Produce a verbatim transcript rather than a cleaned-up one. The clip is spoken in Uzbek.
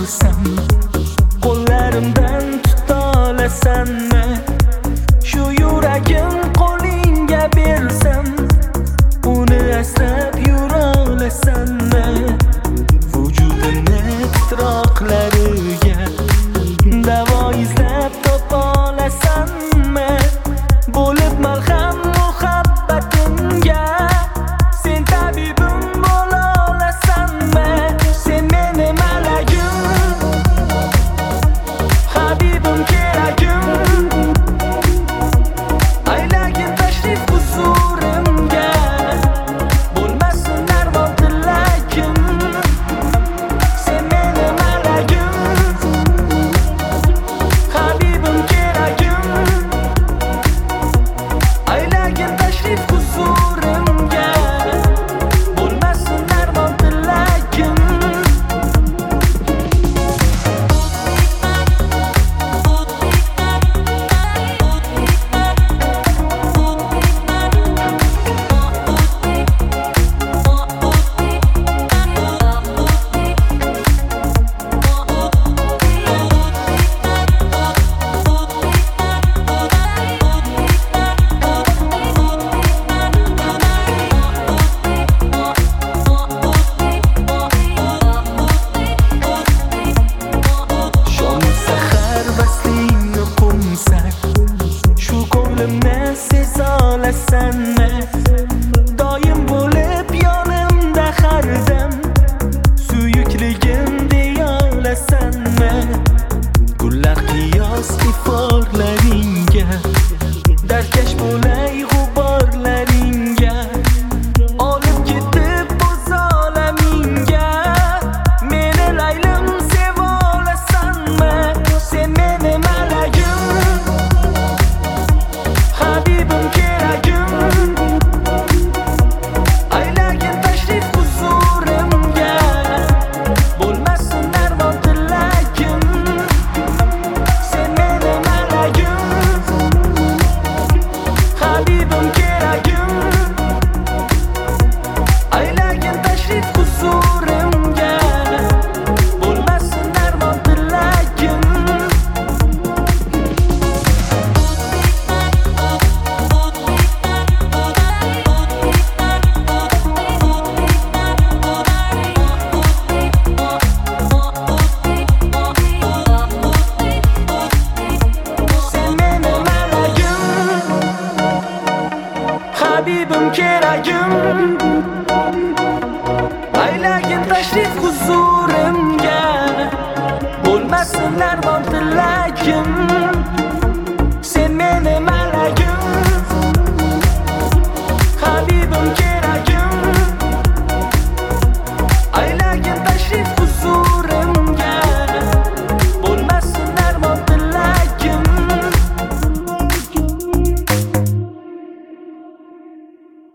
ko'rsam, qo'llarimdan tutolasanmi? Shu yuragim qo'lingga bersam, uni asrab yura olasanmi? Vujudimni titroqlariga davo izlab topa olasanmi? Bo'lib malham muhabbatimga sen tabibim bo'la olasanmi? Sen meni malagim, habibim keragim, aylagin tashrif huzurimga, bo'lmasin darmon tilagim. Sen meni malagim, habibim keragim, aylagin tashrif huzurimga, bo'lmasin darmon tilagim. Shom sahar vaslingni qo'msak, shu ko'nglimni seza olasanmi? Doim bo'lib yonimda har dam, suyukligim deya olasanmi? Gullar qiyos iforlaringga, darkash bo'lay g'uborlaringga, olib ketib o'z olamingga, meni laylim seva olasanmi? Sen meni malagim, habibim keragim, aylagin tashrif huzurimga, bo'lmasin darmon tilagim. Sen meni malagim, habibim keragim, aylagin tashrif huzurimga, bo'lmasin darmon tilagim. Sen meni malagim, habibim keragim, aylagin tashrif huzurimga, bo'lmasin darmon tilagim.